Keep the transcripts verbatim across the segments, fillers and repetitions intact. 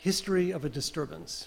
History of a disturbance.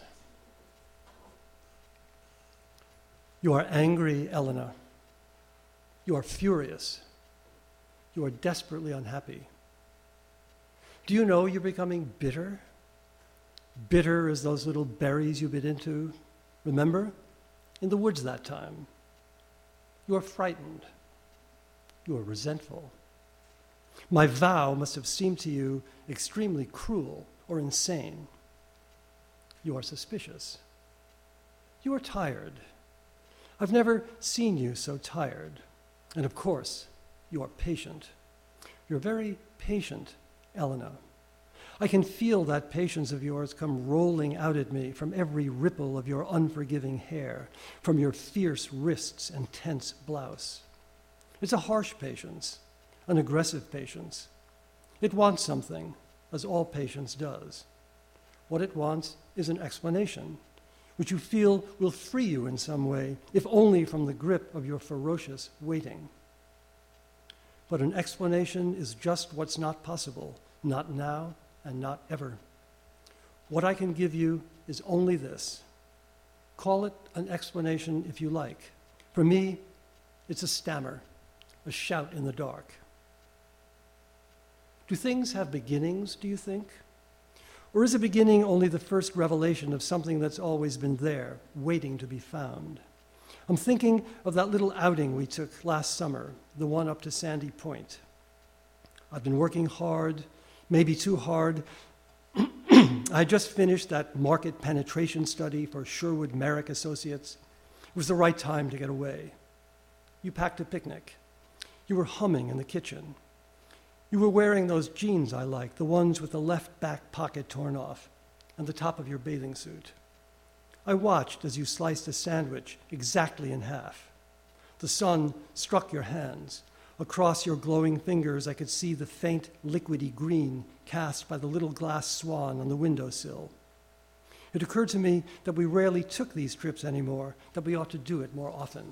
You are angry, Elena. You are furious. You are desperately unhappy. Do you know you're becoming bitter? Bitter as those little berries you bit into. Remember? In the woods that time. You are frightened. You are resentful. My vow must have seemed to you extremely cruel or insane. You are suspicious. You are tired. I've never seen you so tired. And of course, you are patient. You're very patient, Elena. I can feel that patience of yours come rolling out at me from every ripple of your unforgiving hair, from your fierce wrists and tense blouse. It's a harsh patience, an aggressive patience. It wants something, as all patience does. What it wants is an explanation, which you feel will free you in some way, if only from the grip of your ferocious waiting. But an explanation is just what's not possible, not now and not ever. What I can give you is only this. Call it an explanation if you like. For me, it's a stammer, a shout in the dark. Do things have beginnings, do you think? Or is a beginning only the first revelation of something that's always been there, waiting to be found? I'm thinking of that little outing we took last summer, the one up to Sandy Point. I've been working hard, maybe too hard. I just finished that market penetration study for Sherwood Merrick Associates. It was the right time to get away. You packed a picnic. You were humming in the kitchen. You were wearing those jeans I like, the ones with the left back pocket torn off, and the top of your bathing suit. I watched as you sliced a sandwich exactly in half. The sun struck your hands. Across your glowing fingers, I could see the faint, liquidy green cast by the little glass swan on the windowsill. It occurred to me that we rarely took these trips anymore, that we ought to do it more often.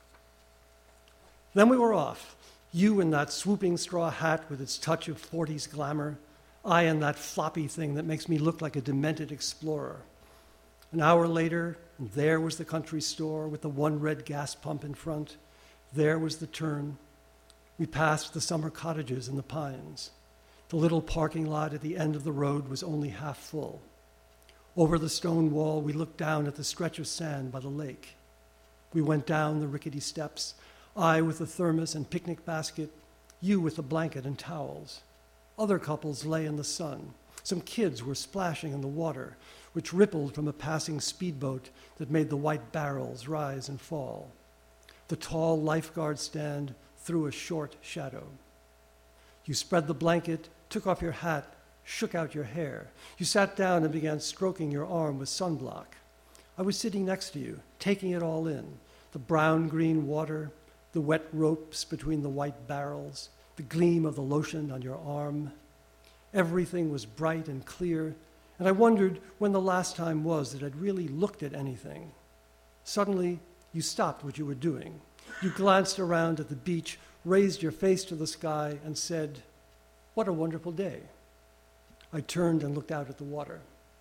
Then we were off. You in that swooping straw hat with its touch of forties glamour, I in that floppy thing that makes me look like a demented explorer. An hour later, and there was the country store with the one red gas pump in front. There was the turn. We passed the summer cottages in the pines. The little parking lot at the end of the road was only half full. Over the stone wall, we looked down at the stretch of sand by the lake. We went down the rickety steps, I with the thermos and picnic basket, you with the blanket and towels. Other couples lay in the sun. Some kids were splashing in the water, which rippled from a passing speedboat that made the white barrels rise and fall. The tall lifeguard stand threw a short shadow. You spread the blanket, took off your hat, shook out your hair. You sat down and began stroking your arm with sunblock. I was sitting next to you, taking it all in, the brown-green water, the wet ropes between the white barrels, the gleam of the lotion on your arm. Everything was bright and clear, and I wondered when the last time was that I'd really looked at anything. Suddenly, you stopped what you were doing. You glanced around at the beach, raised your face to the sky, and said, "What a wonderful day." I turned and looked out at the water.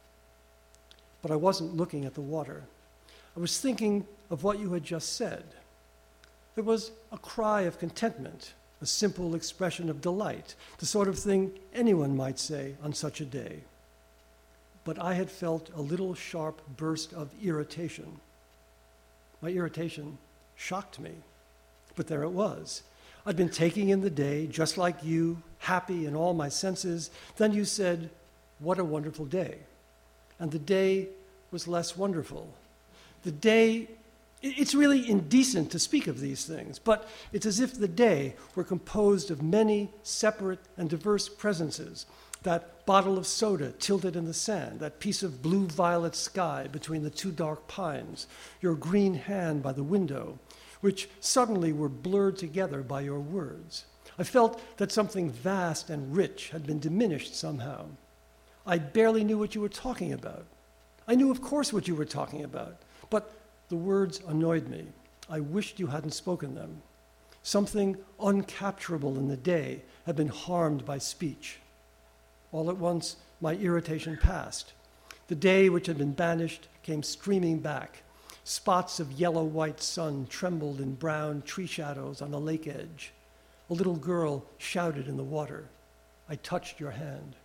But I wasn't looking at the water. I was thinking of what you had just said. There was a cry of contentment, a simple expression of delight, the sort of thing anyone might say on such a day. But I had felt a little sharp burst of irritation. My irritation shocked me, but there it was. I'd been taking in the day, just like you, happy in all my senses. Then you said, "What a wonderful day." And the day was less wonderful. The day, it's really indecent to speak of these things, but it's as if the day were composed of many separate and diverse presences. That bottle of soda tilted in the sand, that piece of blue-violet sky between the two dark pines, your green hand by the window, which suddenly were blurred together by your words. I felt that something vast and rich had been diminished somehow. I barely knew what you were talking about. I knew, of course, what you were talking about, but the words annoyed me. I wished you hadn't spoken them. Something uncapturable in the day had been harmed by speech. All at once, my irritation passed. The day which had been banished came streaming back. Spots of yellow-white sun trembled in brown tree shadows on the lake edge. A little girl shouted in the water. I touched your hand.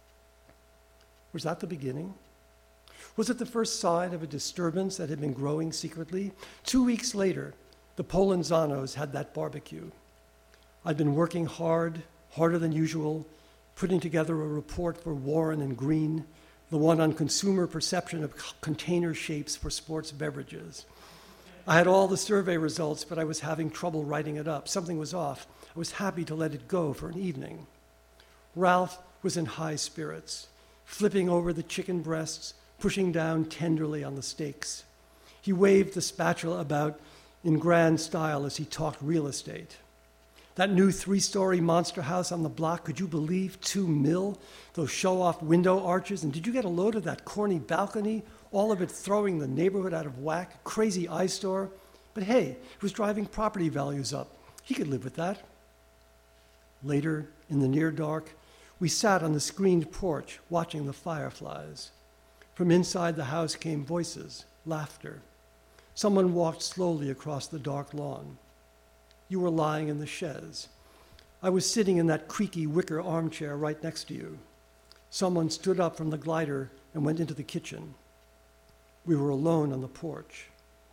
Was that the beginning? Was it the first sign of a disturbance that had been growing secretly? Two weeks later, the Polanzanos had that barbecue. I'd been working hard, harder than usual, putting together a report for Warren and Green, the one on consumer perception of c- container shapes for sports beverages. I had all the survey results, but I was having trouble writing it up. Something was off. I was happy to let it go for an evening. Ralph was in high spirits, flipping over the chicken breasts, pushing down tenderly on the steaks. He waved the spatula about in grand style as he talked real estate. That new three-story monster house on the block, could you believe two mil? Those show-off window arches, and did you get a load of that corny balcony? All of it throwing the neighborhood out of whack, crazy eyesore. But hey, it was driving property values up. He could live with that. Later, in the near dark, we sat on the screened porch watching the fireflies. From inside the house came voices, laughter. Someone walked slowly across the dark lawn. You were lying in the chaise. I was sitting in that creaky wicker armchair right next to you. Someone stood up from the glider and went into the kitchen. We were alone on the porch.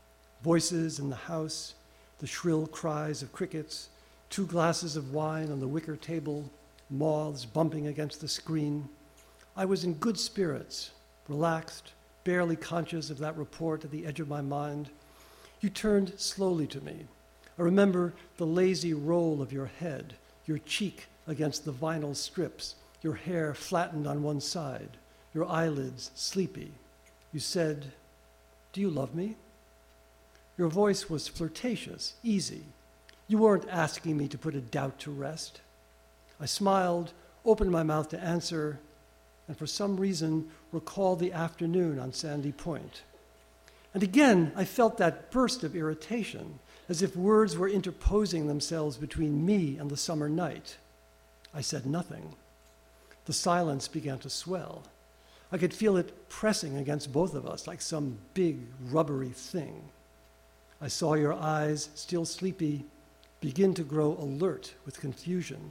Voices in the house, the shrill cries of crickets, two glasses of wine on the wicker table, moths bumping against the screen. I was in good spirits, relaxed, barely conscious of that report at the edge of my mind. You turned slowly to me. I remember the lazy roll of your head, your cheek against the vinyl strips, your hair flattened on one side, your eyelids sleepy. You said, "Do you love me?" Your voice was flirtatious, easy. You weren't asking me to put a doubt to rest. I smiled, opened my mouth to answer, and for some reason recalled the afternoon on Sandy Point. And again, I felt that burst of irritation, as if words were interposing themselves between me and the summer night. I said nothing. The silence began to swell. I could feel it pressing against both of us like some big, rubbery thing. I saw your eyes, still sleepy, begin to grow alert with confusion.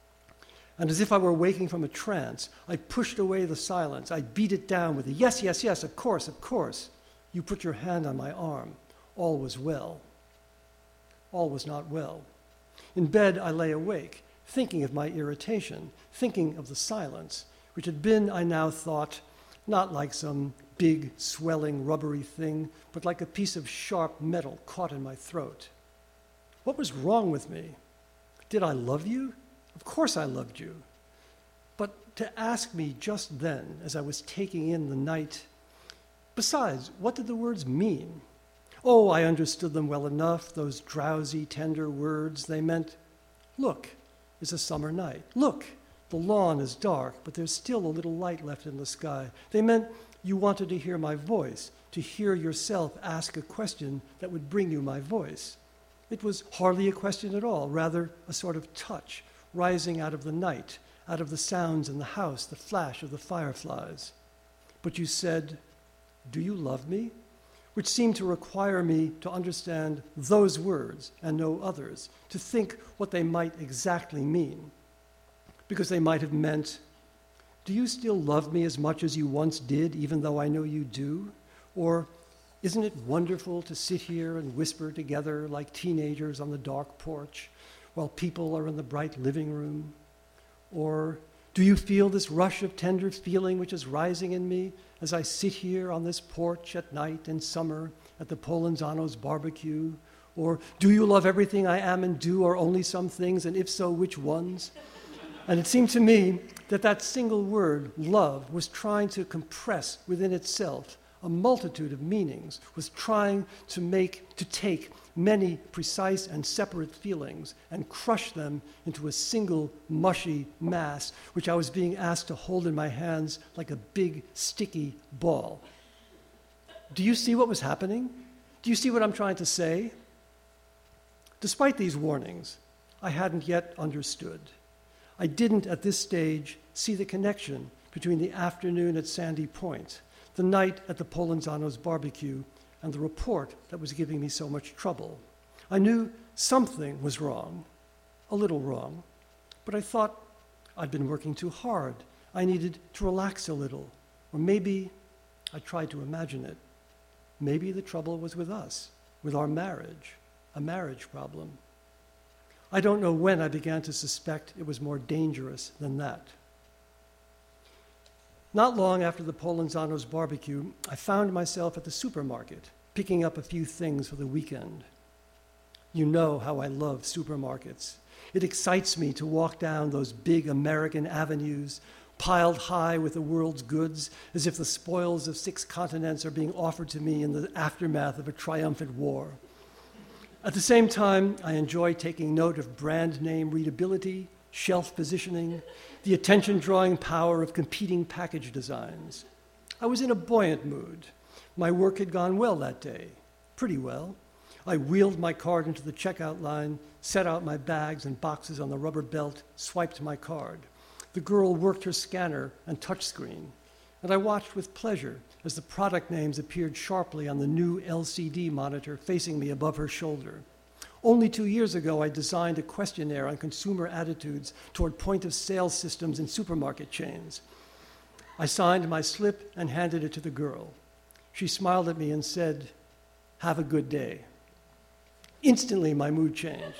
And as if I were waking from a trance, I pushed away the silence. I beat it down with a yes, yes, yes, of course, of course. You put your hand on my arm. All was well. All was not well. In bed, I lay awake, thinking of my irritation, thinking of the silence, which had been, I now thought, not like some big, swelling, rubbery thing, but like a piece of sharp metal caught in my throat. What was wrong with me? Did I love you? Of course I loved you. But to ask me just then, as I was taking in the night, besides, what did the words mean? Oh, I understood them well enough, those drowsy, tender words. They meant, look, it's a summer night. Look, the lawn is dark, but there's still a little light left in the sky. They meant you wanted to hear my voice, to hear yourself ask a question that would bring you my voice. It was hardly a question at all, rather a sort of touch, rising out of the night, out of the sounds in the house, the flash of the fireflies. But you said, "Do you love me?" which seemed to require me to understand those words and no others, to think what they might exactly mean. Because they might have meant, "Do you still love me as much as you once did, even though I know you do?" Or, "Isn't it wonderful to sit here and whisper together like teenagers on the dark porch while people are in the bright living room?" Or, "Do you feel this rush of tender feeling which is rising in me as I sit here on this porch at night in summer at the Polanzanos' barbecue?" Or, "Do you love everything I am and do, or only some things, and if so, which ones?" And it seemed to me that that single word, love, was trying to compress within itself a multitude of meanings, was trying to make, to take many precise and separate feelings and crush them into a single mushy mass, which I was being asked to hold in my hands like a big sticky ball. Do you see what was happening? Do you see what I'm trying to say? Despite these warnings, I hadn't yet understood. I didn't, at this stage, see the connection between the afternoon at Sandy Point, the night at the Polanzano's barbecue, and the report that was giving me so much trouble. I knew something was wrong, a little wrong, but I thought I'd been working too hard. I needed to relax a little, or maybe, I tried to imagine it, maybe the trouble was with us, with our marriage, a marriage problem. I don't know when I began to suspect it was more dangerous than that. Not long after the Polanzano's barbecue, I found myself at the supermarket, picking up a few things for the weekend. You know how I love supermarkets. It excites me to walk down those big American avenues, piled high with the world's goods, as if the spoils of six continents are being offered to me in the aftermath of a triumphant war. At the same time, I enjoy taking note of brand name readability, shelf positioning, the attention-drawing power of competing package designs. I was in a buoyant mood. My work had gone well that day, pretty well. I wheeled my card into the checkout line, set out my bags and boxes on the rubber belt, swiped my card. The girl worked her scanner and touchscreen, and I watched with pleasure as the product names appeared sharply on the new L C D monitor facing me above her shoulder. Only two years ago, I designed a questionnaire on consumer attitudes toward point-of-sale systems in supermarket chains. I signed my slip and handed it to the girl. She smiled at me and said, "Have a good day." Instantly, my mood changed.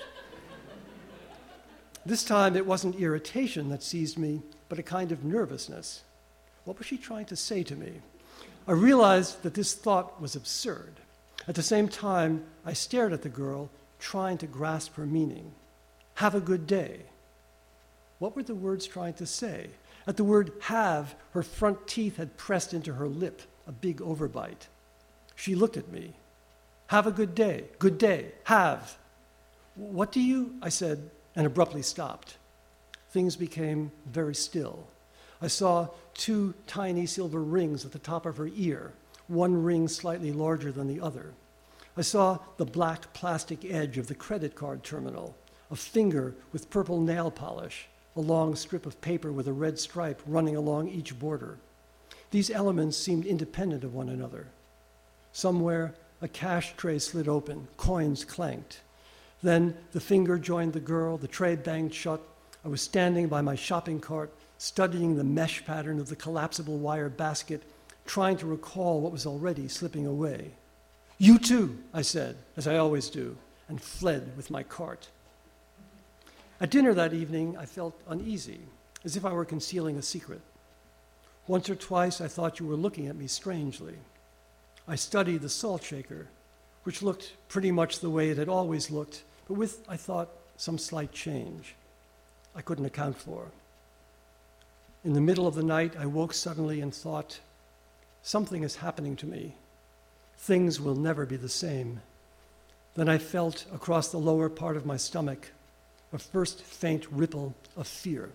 This time, it wasn't irritation that seized me, but a kind of nervousness. What was she trying to say to me? I realized that this thought was absurd. At the same time, I stared at the girl, trying to grasp her meaning. Have a good day. What were the words trying to say? At the word have, her front teeth had pressed into her lip, a big overbite. She looked at me. Have a good day. Good day. Have. What do you? I said, and abruptly stopped. Things became very still. I saw two tiny silver rings at the top of her ear, one ring slightly larger than the other. I saw the black plastic edge of the credit card terminal, a finger with purple nail polish, a long strip of paper with a red stripe running along each border. These elements seemed independent of one another. Somewhere, a cash tray slid open, coins clanked. Then the finger joined the girl, the tray banged shut. I was standing by my shopping cart, studying the mesh pattern of the collapsible wire basket, trying to recall what was already slipping away. You too, I said, as I always do, and fled with my cart. At dinner that evening, I felt uneasy, as if I were concealing a secret. Once or twice, I thought you were looking at me strangely. I studied the salt shaker, which looked pretty much the way it had always looked, but with, I thought, some slight change I couldn't account for. In the middle of the night, I woke suddenly and thought, something is happening to me. Things will never be the same. Then I felt across the lower part of my stomach a first faint ripple of fear.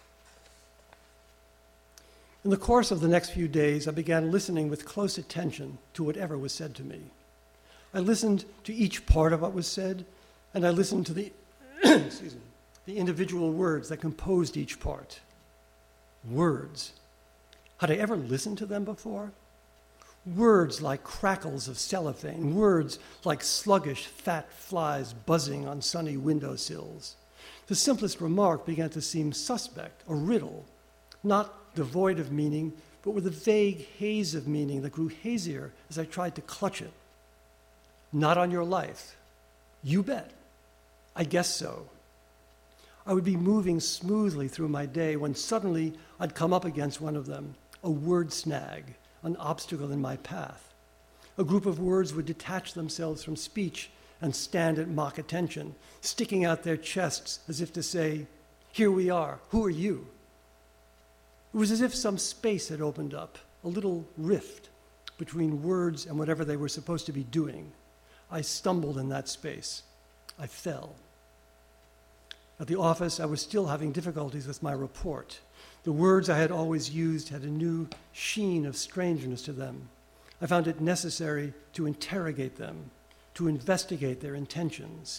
In the course of the next few days, I began listening with close attention to whatever was said to me. I listened to each part of what was said, and I listened to the, excuse me, the individual words that composed each part. Words. Had I ever listened to them before? Words like crackles of cellophane, words like sluggish, fat flies buzzing on sunny windowsills. The simplest remark began to seem suspect, a riddle, not devoid of meaning, but with a vague haze of meaning that grew hazier as I tried to clutch it. Not on your life. You bet. I guess so. I would be moving smoothly through my day when suddenly I'd come up against one of them, a word snag, an obstacle in my path. A group of words would detach themselves from speech and stand at mock attention, sticking out their chests as if to say, "Here we are, who are you?" It was as if some space had opened up, a little rift between words and whatever they were supposed to be doing. I stumbled in that space. I fell. At the office, I was still having difficulties with my report. The words I had always used had a new sheen of strangeness to them. I found it necessary to interrogate them, to investigate their intentions.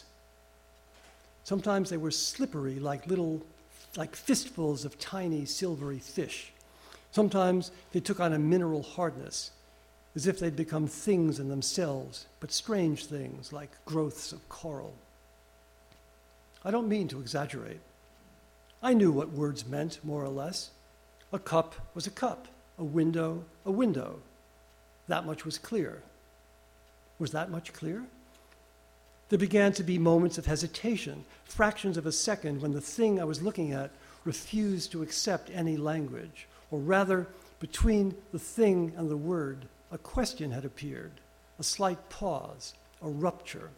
Sometimes they were slippery, like little, like fistfuls of tiny silvery fish. Sometimes they took on a mineral hardness, as if they'd become things in themselves, but strange things like growths of coral. I don't mean to exaggerate. I knew what words meant, more or less. A cup was a cup, a window, a window. That much was clear. Was that much clear? There began to be moments of hesitation, fractions of a second when the thing I was looking at refused to accept any language, or rather, between the thing and the word, a question had appeared, a slight pause, a rupture.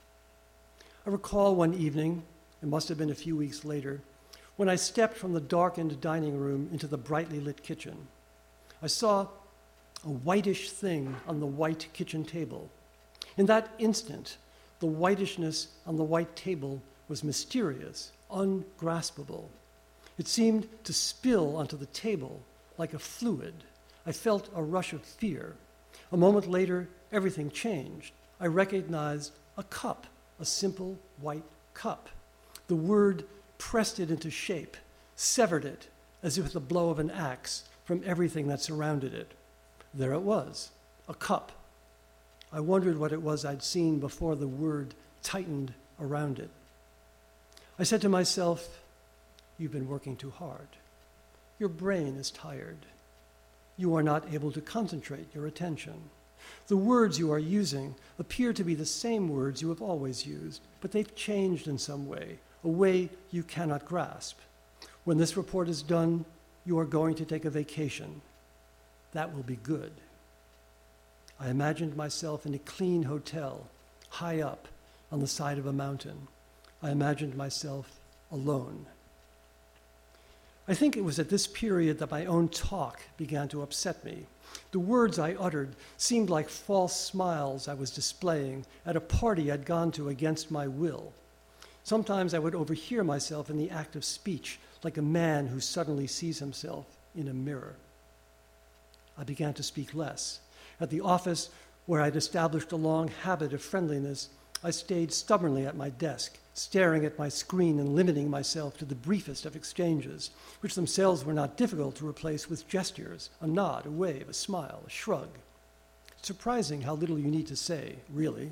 I recall one evening, it must have been a few weeks later, when I stepped from the darkened dining room into the brightly lit kitchen. I saw a whitish thing on the white kitchen table. In that instant, the whitishness on the white table was mysterious, ungraspable. It seemed to spill onto the table like a fluid. I felt a rush of fear. A moment later, everything changed. I recognized a cup, a simple white cup. The word pressed it into shape, severed it as if with the blow of an axe from everything that surrounded it. There it was, a cup. I wondered what it was I'd seen before the word tightened around it. I said to myself, "You've been working too hard. Your brain is tired. You are not able to concentrate your attention. The words you are using appear to be the same words you have always used, but they've changed in some way, a way you cannot grasp. When this report is done, you are going to take a vacation. That will be good." I imagined myself in a clean hotel, high up on the side of a mountain. I imagined myself alone. I think it was at this period that my own talk began to upset me. The words I uttered seemed like false smiles I was displaying at a party I'd gone to against my will. Sometimes I would overhear myself in the act of speech, like a man who suddenly sees himself in a mirror. I began to speak less. At the office, where I'd established a long habit of friendliness, I stayed stubbornly at my desk, staring at my screen and limiting myself to the briefest of exchanges, which themselves were not difficult to replace with gestures, a nod, a wave, a smile, a shrug. It's surprising how little you need to say, really.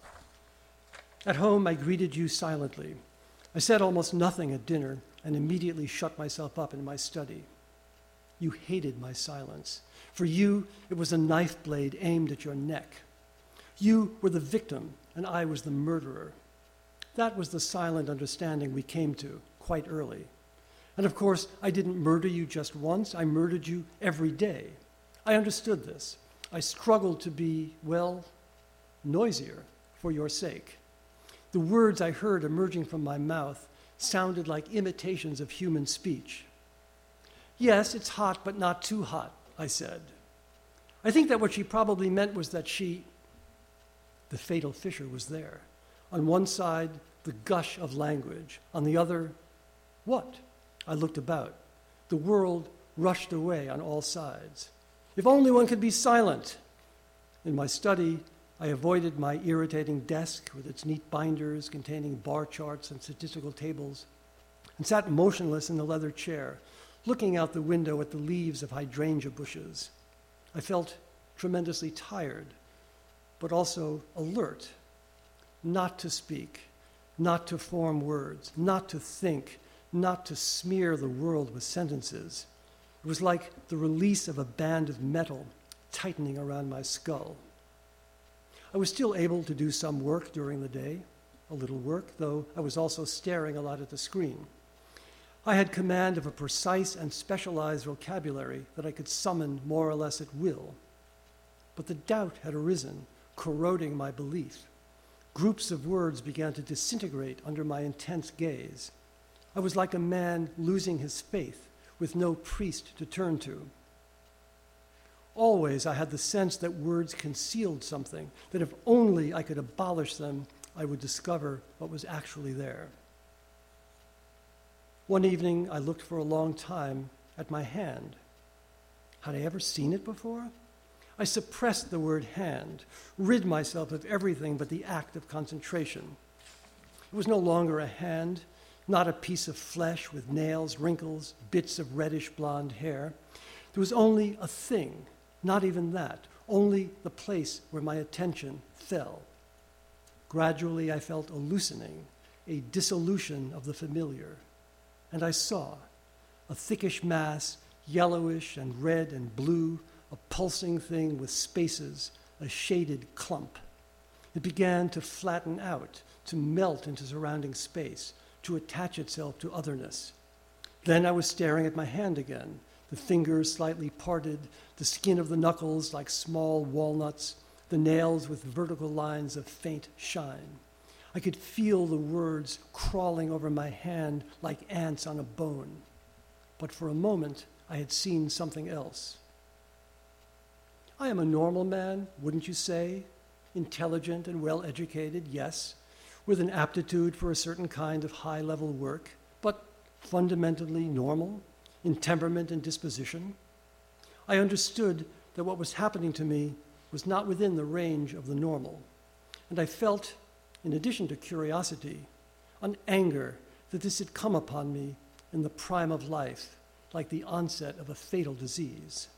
At home, I greeted you silently. I said almost nothing at dinner and immediately shut myself up in my study. You hated my silence. For you, it was a knife blade aimed at your neck. You were the victim, and I was the murderer. That was the silent understanding we came to quite early. And of course, I didn't murder you just once. I murdered you every day. I understood this. I struggled to be, well, noisier for your sake. The words I heard emerging from my mouth sounded like imitations of human speech. "Yes, it's hot, but not too hot," I said. I think that what she probably meant was that she... The fatal fissure was there. On one side, the gush of language. On the other, what? I looked about. The world rushed away on all sides. If only one could be silent. In my study, I avoided my irritating desk with its neat binders containing bar charts and statistical tables, and sat motionless in the leather chair, looking out the window at the leaves of hydrangea bushes. I felt tremendously tired, but also alert, not to speak, not to form words, not to think, not to smear the world with sentences. It was like the release of a band of metal tightening around my skull. I was still able to do some work during the day, a little work, though I was also staring a lot at the screen. I had command of a precise and specialized vocabulary that I could summon more or less at will. But the doubt had arisen, corroding my belief. Groups of words began to disintegrate under my intense gaze. I was like a man losing his faith with no priest to turn to. Always I had the sense that words concealed something, that if only I could abolish them, I would discover what was actually there. One evening, I looked for a long time at my hand. Had I ever seen it before? I suppressed the word hand, rid myself of everything but the act of concentration. It was no longer a hand, not a piece of flesh with nails, wrinkles, bits of reddish blonde hair. There was only a thing, not even that, only the place where my attention fell. Gradually, I felt a loosening, a dissolution of the familiar, and I saw a thickish mass, yellowish and red and blue, a pulsing thing with spaces, a shaded clump. It began to flatten out, to melt into surrounding space, to attach itself to otherness. Then I was staring at my hand again, the fingers slightly parted, the skin of the knuckles like small walnuts, the nails with vertical lines of faint shine. I could feel the words crawling over my hand like ants on a bone. But for a moment, I had seen something else. I am a normal man, wouldn't you say? Intelligent and well-educated, yes, with an aptitude for a certain kind of high-level work, but fundamentally normal in temperament and disposition. I understood that what was happening to me was not within the range of the normal, and I felt, in addition to curiosity, an anger that this had come upon me in the prime of life, like the onset of a fatal disease.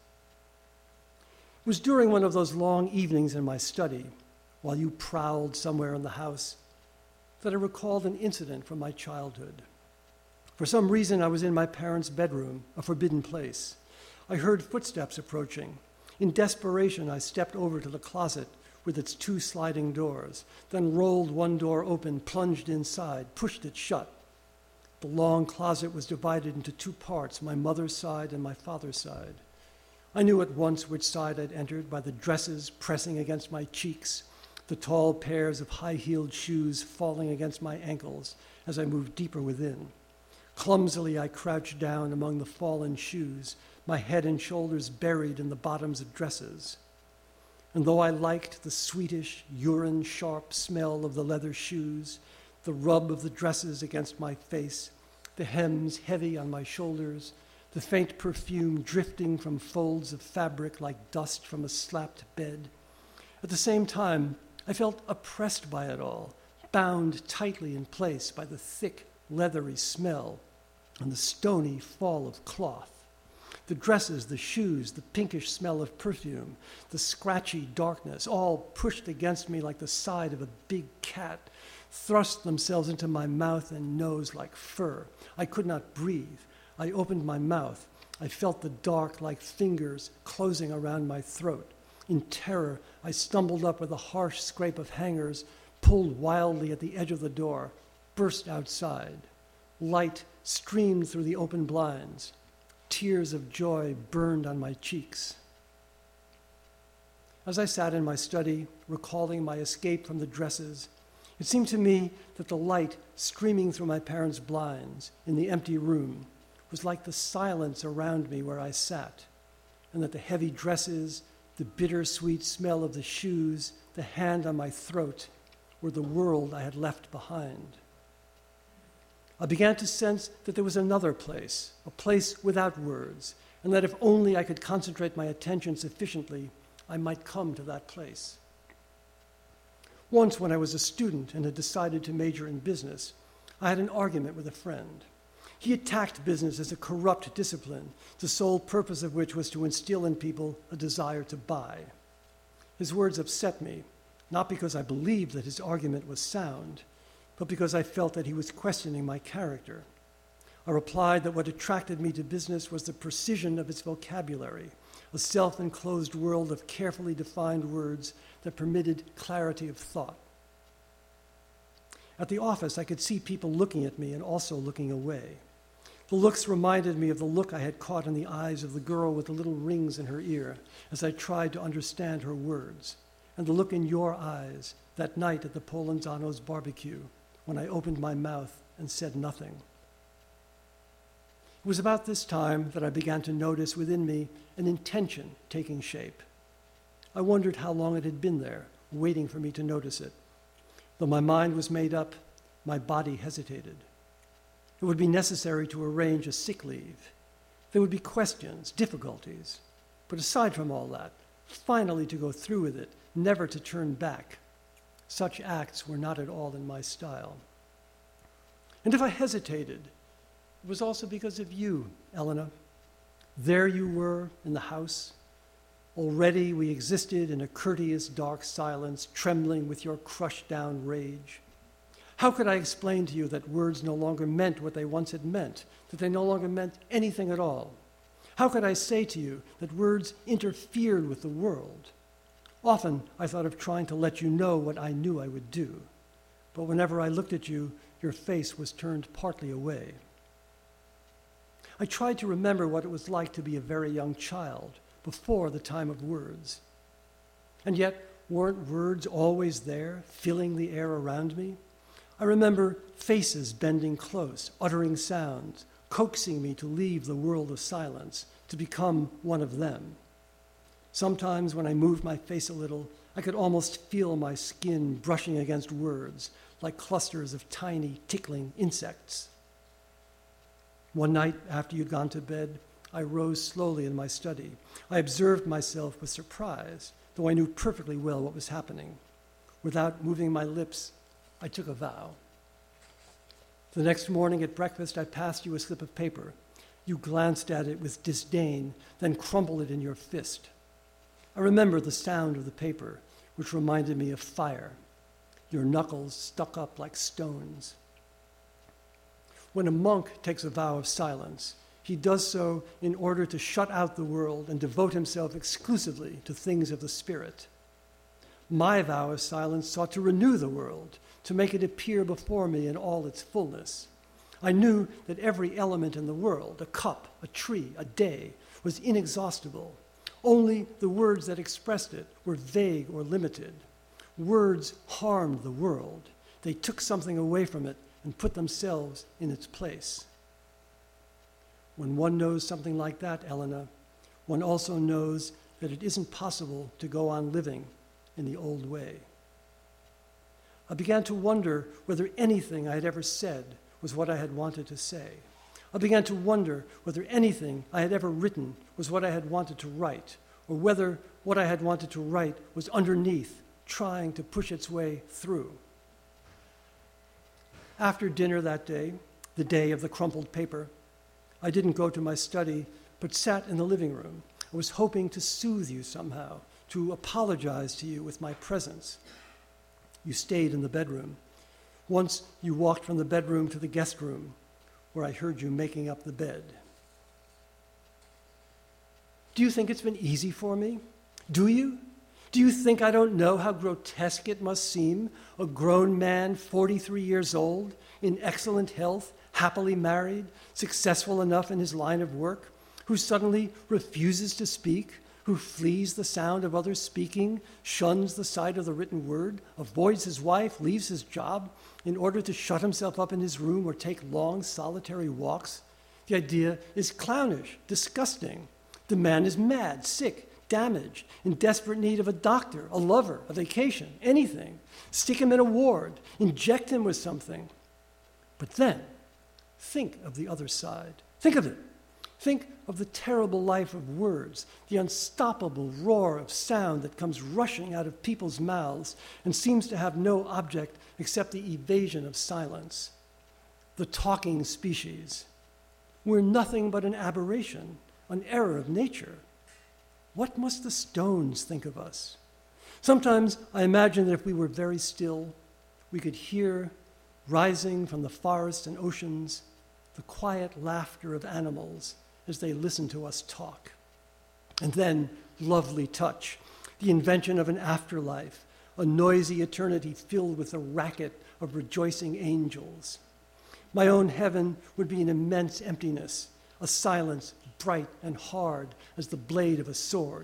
It was during one of those long evenings in my study, while you prowled somewhere in the house, that I recalled an incident from my childhood. For some reason, I was in my parents' bedroom, a forbidden place. I heard footsteps approaching. In desperation, I stepped over to the closet with its two sliding doors, then rolled one door open, plunged inside, pushed it shut. The long closet was divided into two parts, my mother's side and my father's side. I knew at once which side I'd entered by the dresses pressing against my cheeks, the tall pairs of high-heeled shoes falling against my ankles as I moved deeper within. Clumsily, I crouched down among the fallen shoes, my head and shoulders buried in the bottoms of dresses. And though I liked the sweetish, urine-sharp smell of the leather shoes, the rub of the dresses against my face, the hems heavy on my shoulders, the faint perfume drifting from folds of fabric like dust from a slapped bed, at the same time, I felt oppressed by it all, bound tightly in place by the thick, leathery smell and the stony fall of cloth. The dresses, the shoes, the pinkish smell of perfume, the scratchy darkness, all pushed against me like the side of a big cat, thrust themselves into my mouth and nose like fur. I could not breathe. I opened my mouth. I felt the dark like fingers closing around my throat. In terror, I stumbled up with a harsh scrape of hangers, pulled wildly at the edge of the door, burst outside. Light streamed through the open blinds. Tears of joy burned on my cheeks. As I sat in my study, recalling my escape from the dresses, it seemed to me that the light streaming through my parents' blinds in the empty room was like the silence around me where I sat, and that the heavy dresses, the bittersweet smell of the shoes, the hand on my throat were the world I had left behind. I began to sense that there was another place, a place without words, and that if only I could concentrate my attention sufficiently, I might come to that place. Once when I was a student and had decided to major in business, I had an argument with a friend. He attacked business as a corrupt discipline, the sole purpose of which was to instill in people a desire to buy. His words upset me, not because I believed that his argument was sound, but because I felt that he was questioning my character. I replied that what attracted me to business was the precision of its vocabulary, a self-enclosed world of carefully defined words that permitted clarity of thought. At the office, I could see people looking at me and also looking away. The looks reminded me of the look I had caught in the eyes of the girl with the little rings in her ear as I tried to understand her words, and the look in your eyes that night at the Polenzano's barbecue when I opened my mouth and said nothing. It was about this time that I began to notice within me an intention taking shape. I wondered how long it had been there, waiting for me to notice it. Though my mind was made up, my body hesitated. It would be necessary to arrange a sick leave. There would be questions, difficulties. But aside from all that, finally to go through with it, never to turn back. Such acts were not at all in my style. And if I hesitated, it was also because of you, Elena. There you were in the house. Already we existed in a courteous, dark silence, trembling with your crushed-down rage. How could I explain to you that words no longer meant what they once had meant, that they no longer meant anything at all? How could I say to you that words interfered with the world? Often I thought of trying to let you know what I knew I would do, but whenever I looked at you, your face was turned partly away. I tried to remember what it was like to be a very young child, before the time of words. And yet, weren't words always there, filling the air around me? I remember faces bending close, uttering sounds, coaxing me to leave the world of silence, to become one of them. Sometimes when I moved my face a little, I could almost feel my skin brushing against words, like clusters of tiny, tickling insects. One night, after you'd gone to bed, I rose slowly in my study. I observed myself with surprise, though I knew perfectly well what was happening. Without moving my lips, I took a vow. The next morning at breakfast, I passed you a slip of paper. You glanced at it with disdain, then crumpled it in your fist. I remember the sound of the paper, which reminded me of fire. Your knuckles stuck up like stones. When a monk takes a vow of silence, he does so in order to shut out the world and devote himself exclusively to things of the spirit. My vow of silence sought to renew the world, to make it appear before me in all its fullness. I knew that every element in the world, a cup, a tree, a day, was inexhaustible. Only the words that expressed it were vague or limited. Words harmed the world. They took something away from it and put themselves in its place. When one knows something like that, Elena, one also knows that it isn't possible to go on living in the old way. I began to wonder whether anything I had ever said was what I had wanted to say. I began to wonder whether anything I had ever written was what I had wanted to write, or whether what I had wanted to write was underneath, trying to push its way through. After dinner that day, the day of the crumpled paper, I didn't go to my study, but sat in the living room. I was hoping to soothe you somehow, to apologize to you with my presence. You stayed in the bedroom. Once you walked from the bedroom to the guest room, where I heard you making up the bed. Do you think it's been easy for me? Do you? Do you think I don't know how grotesque it must seem? A grown man, forty-three years old, in excellent health, happily married, successful enough in his line of work, who suddenly refuses to speak, who flees the sound of others speaking, shuns the sight of the written word, avoids his wife, leaves his job in order to shut himself up in his room or take long, solitary walks. The idea is clownish, disgusting. The man is mad, sick, damaged, in desperate need of a doctor, a lover, a vacation, anything. Stick him in a ward, inject him with something. But then, think of the other side. Think of it. Think of the terrible life of words, the unstoppable roar of sound that comes rushing out of people's mouths and seems to have no object except the evasion of silence. The talking species. We're nothing but an aberration, an error of nature. What must the stones think of us? Sometimes I imagine that if we were very still, we could hear, rising from the forests and oceans, the quiet laughter of animals as they listen to us talk. And then lovely touch, the invention of an afterlife, a noisy eternity filled with the racket of rejoicing angels. My own heaven would be an immense emptiness, a silence bright and hard as the blade of a sword.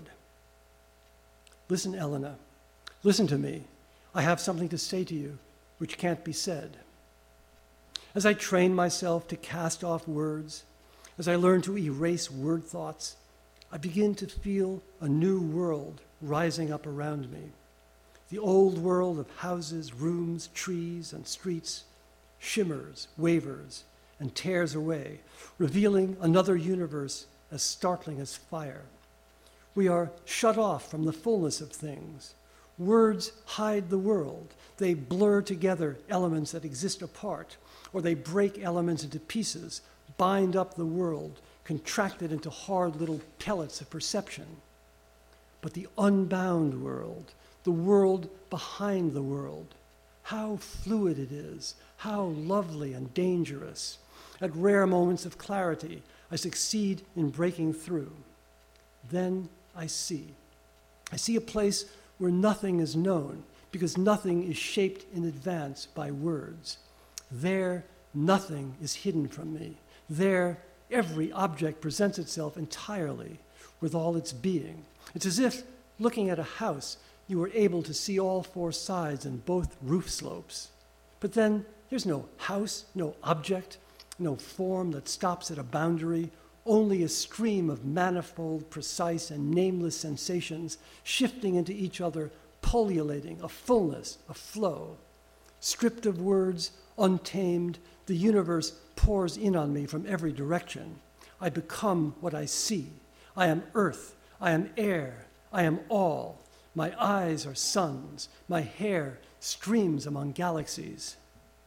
Listen, Elena, listen to me. I have something to say to you which can't be said. As I train myself to cast off words, as I learn to erase word thoughts, I begin to feel a new world rising up around me. The old world of houses, rooms, trees, and streets shimmers, wavers, and tears away, revealing another universe as startling as fire. We are shut off from the fullness of things. Words hide the world. They blur together elements that exist apart, or they break elements into pieces, bind up the world, contracted into hard little pellets of perception. But the unbound world, the world behind the world, how fluid it is, how lovely and dangerous. At rare moments of clarity, I succeed in breaking through. Then I see. I see a place where nothing is known, because nothing is shaped in advance by words. There, nothing is hidden from me. There, every object presents itself entirely with all its being. It's as if, looking at a house, you were able to see all four sides and both roof slopes. But then there's no house, no object, no form that stops at a boundary, only a stream of manifold, precise, and nameless sensations shifting into each other, pullulating, a fullness, a flow. Stripped of words, untamed, the universe pours in on me from every direction. I become what I see. I am earth. I am air. I am all. My eyes are suns. My hair streams among galaxies.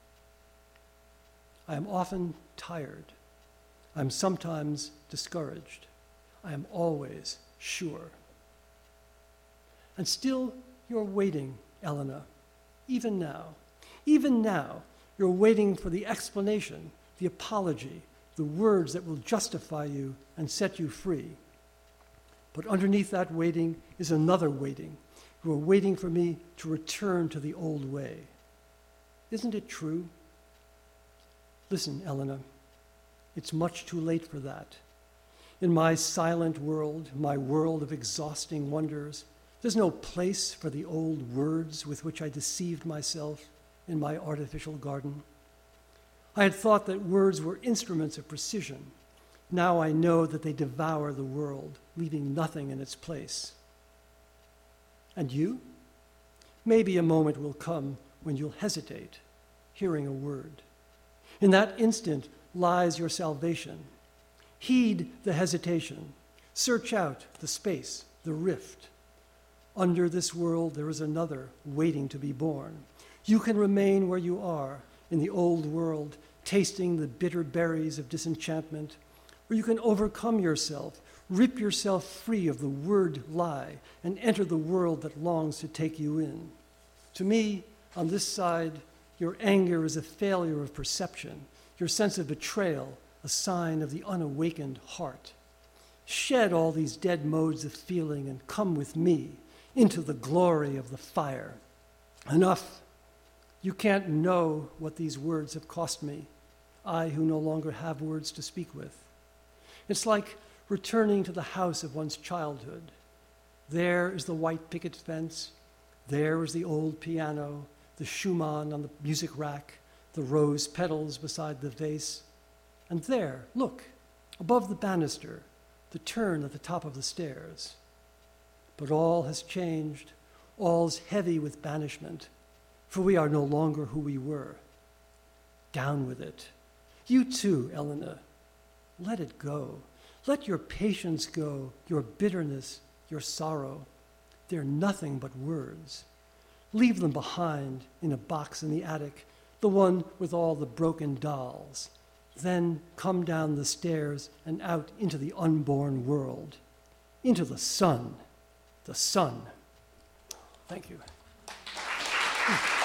I am often tired. I am sometimes discouraged. I am always sure. And still you're waiting, Elena, even now. Even now, you're waiting for the explanation, the apology, the words that will justify you and set you free. But underneath that waiting is another waiting. You are waiting for me to return to the old way. Isn't it true? Listen, Elena, it's much too late for that. In my silent world, my world of exhausting wonders, there's no place for the old words with which I deceived myself in my artificial garden. I had thought that words were instruments of precision. Now I know that they devour the world, leaving nothing in its place. And you? Maybe a moment will come when you'll hesitate, hearing a word. In that instant lies your salvation. Heed the hesitation. Search out the space, the rift. Under this world there is another waiting to be born. You can remain where you are in the old world, tasting the bitter berries of disenchantment, or you can overcome yourself, rip yourself free of the word lie, and enter the world that longs to take you in. To me, on this side, your anger is a failure of perception, your sense of betrayal, a sign of the unawakened heart. Shed all these dead modes of feeling and come with me into the glory of the fire. Enough. You can't know what these words have cost me, I who no longer have words to speak with. It's like returning to the house of one's childhood. There is the white picket fence. There is the old piano, the Schumann on the music rack, the rose petals beside the vase. And there, look, above the banister, the turn at the top of the stairs. But all has changed. All's heavy with banishment, for we are no longer who we were. Down with it. You too, Elena. Let it go. Let your patience go, your bitterness, your sorrow. They're nothing but words. Leave them behind in a box in the attic, the one with all the broken dolls. Then come down the stairs and out into the unborn world, into the sun, the sun. Thank you.